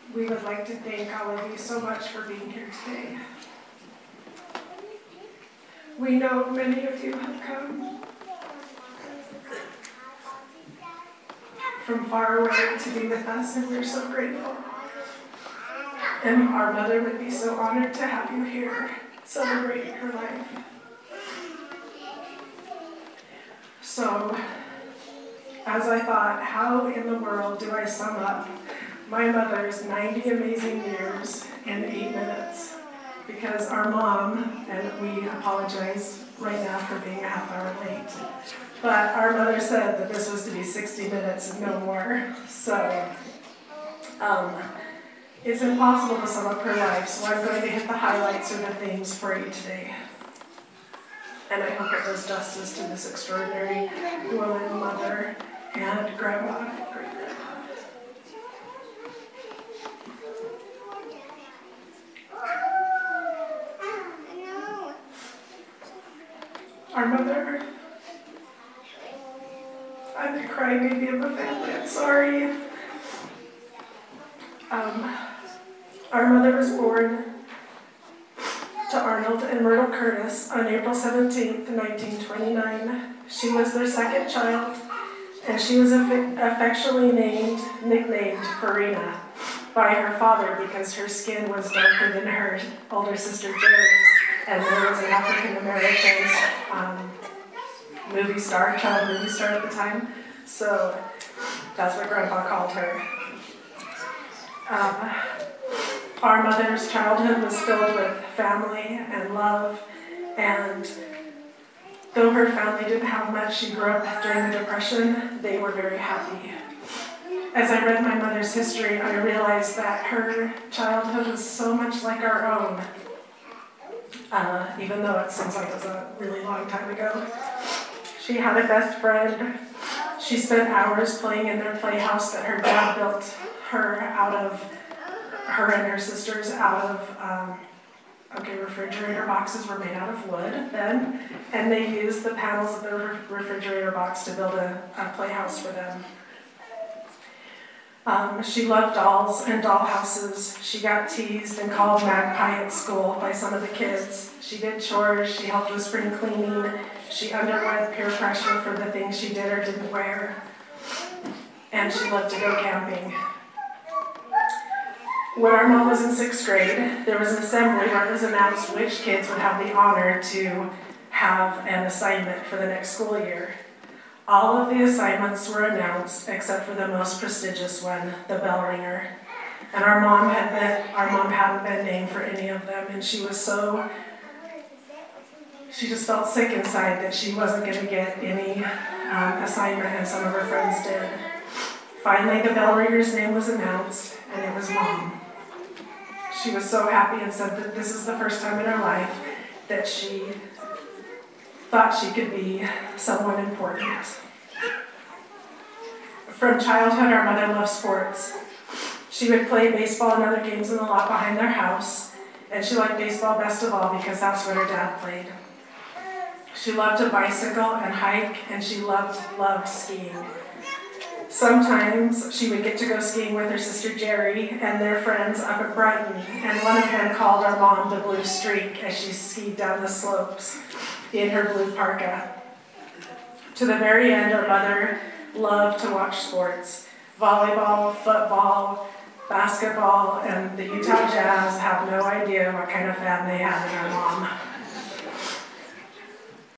We would like to thank all of you so much for being here today. We know many of you have come from far away to be with us, and we're so grateful. And our mother would be so honored to have you here celebrating her life. So, as I thought, how in the world do I sum up my mother's 90 amazing years in 8 minutes? Because our mom, and we apologize right now for being a half hour late, but our mother said that this was to be 60 minutes and no more. So it's impossible to sum up her life, so I'm going to hit the highlights or the themes for you today. And I hope it does justice to this extraordinary woman, mother, and grandma, great-grandma. Our mother, I've been crying baby of the family, I'm sorry. Our mother was born to Arnold and Myrtle Curtis on April 17th, 1929. She was their second child, and she was affectionately nicknamed Farina by her father because her skin was darker than her older sister Jerry's, and there was an African-American child movie star at the time, so that's what Grandpa called her. Our mother's childhood was filled with family and love, and though her family didn't have much, she grew up during the Depression, they were very happy. As I read my mother's history, I realized that her childhood was so much like our own, even though it seems like it was a really long time ago. She had a best friend. She spent hours playing in their playhouse that her dad built her out of, her and her sisters out of, refrigerator boxes were made out of wood then, and they used the panels of the refrigerator box to build a playhouse for them. She loved dolls and dollhouses. She got teased and called Magpie at school by some of the kids. She did chores, she helped with spring cleaning, she underwent peer pressure for the things she did or didn't wear, and she loved to go camping. When our mom was in 6th grade, there was an assembly where it was announced which kids would have the honor to have an assignment for the next school year. All of the assignments were announced except for the most prestigious one, the bell ringer. And our mom hadn't been named for any of them, and she just felt sick inside that she wasn't going to get any assignment, and some of her friends did. Finally, the bell ringer's name was announced, and it was Mom. She was so happy and said that this is the first time in her life that she thought she could be someone important. From childhood, our mother loved sports. She would play baseball and other games in the lot behind their house, and she liked baseball best of all because that's what her dad played. She loved to bicycle and hike, and she loved skiing. Sometimes she would get to go skiing with her sister Jerry and their friends up at Brighton, and one of them called our mom the Blue Streak as she skied down the slopes in her blue parka. To the very end, our mother loved to watch sports. Volleyball, football, basketball, and the Utah Jazz have no idea what kind of fan they had in our mom.